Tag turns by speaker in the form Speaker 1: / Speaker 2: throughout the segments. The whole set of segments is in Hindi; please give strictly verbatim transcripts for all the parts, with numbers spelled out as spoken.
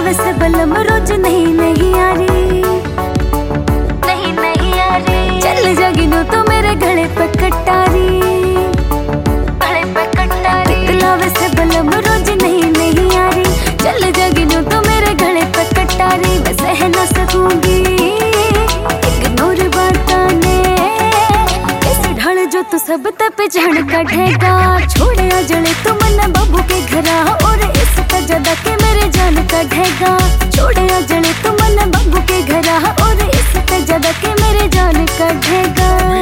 Speaker 1: वैसे बलम रोज नहीं नहीं आ रही, नहीं नहीं आ रही। चल जागी नो तो मेरे गले पे कटारी, गले पे कटारी। कितला वैसे बलम रोज नहीं नहीं आ रही, चल जागी नो तो मेरे गले पे कटारी। मैं सह न सकूंगी इग्नोर बाताने, ऐसे ढल जो तू सब पे झड़ कटेगा। छोड़े जले तू मन बबू के घरा, और इसका ज्यादा के मेरे जान कटेगा। छोड़े जले तू मन बबू के घरा, और इसका ज्यादा के मेरे जान कटेगा।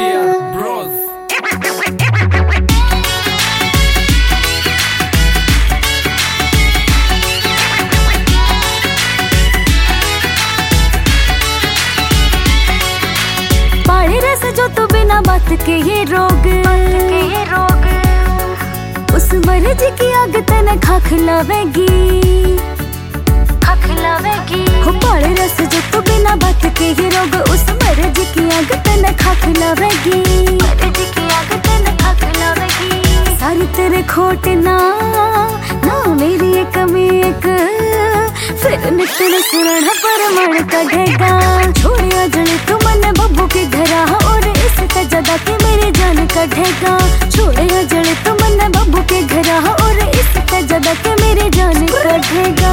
Speaker 1: पाड़े रस जो तू बिना बात के ये रोग, के ये रोग। उस मर्ज की आग तने खा खिलावेगी, खा खिलावेगी। हो पाड़े रस जो तू बिना बात के ये रोग, उस मर्ज की आग तने खा खिलावेगी, मर्ज की आग तने खा खिलावेगी। सारी तेरे खोट ना ना मेरी एक कमी एक, फिर निकल सुरण पर मन कटेगा। छोड़िया जले तू मन बब्बू के घरा, और इसका ज्यादा के मेरे जान कटेगा। छोड़िया जले तू मन बब्बू के घरा, और इसका ज्यादा के मेरे जान कटेगा।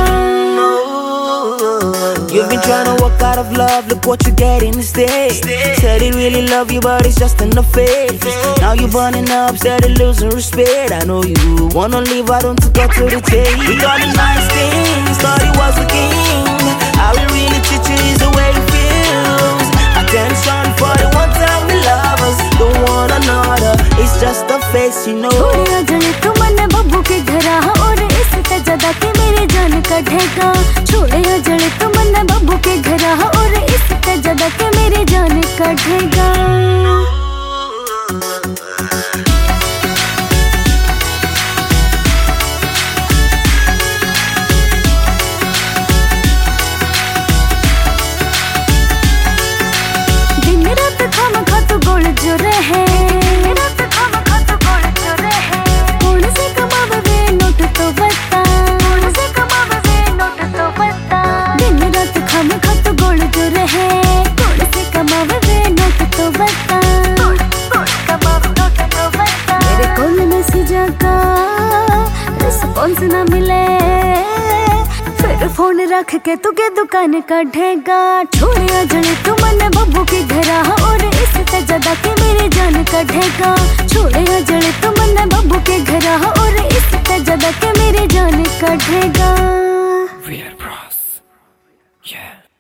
Speaker 2: You've been trying to walk out of love, look what you get instead. Said he really love you, but it's just in the face. Now you burning up, said he losing respect. I know you wanna leave, I don't get to the chase. He got the nice things, thought he was a king. How he really treats you is the way he feels. Attention for the one time we love us, don't want another, it's just a face, you know.
Speaker 1: छोड़िया जले तू मन बब्बू के घरा, और इसका ज्यादा के मेरे जान कटेगा। छोड़िया जले तू मन बब्बू के घरा, और इसका ज्यादा के मेरे जान कटेगा। दिन रात खाम खा तू गोल जो रहे, रात खाम खा तू गोल जो रहे। कौन से कमावे वे नोट तो बता, कौन से कमावे वे नोट तो बता। दिन रात खाम खा तू गोल जो रहे, कौन से कमावे वे नोट तो बता, कौन कमावे नोट तो बता। मेरे कॉल मैसेज का रिस्पॉन्स ना मिले, फिर फोन रख के तू के दुकान कटेगा। छोड़िया जले तू मन बब्बू के घरा, और इसका ज्यादा के मेरे जान कटेगा। छोड़िया जले तू मन बब्बू के घरा, और इसका ज्यादा के मेरे जान कटेगा।
Speaker 2: Real bros, yeah.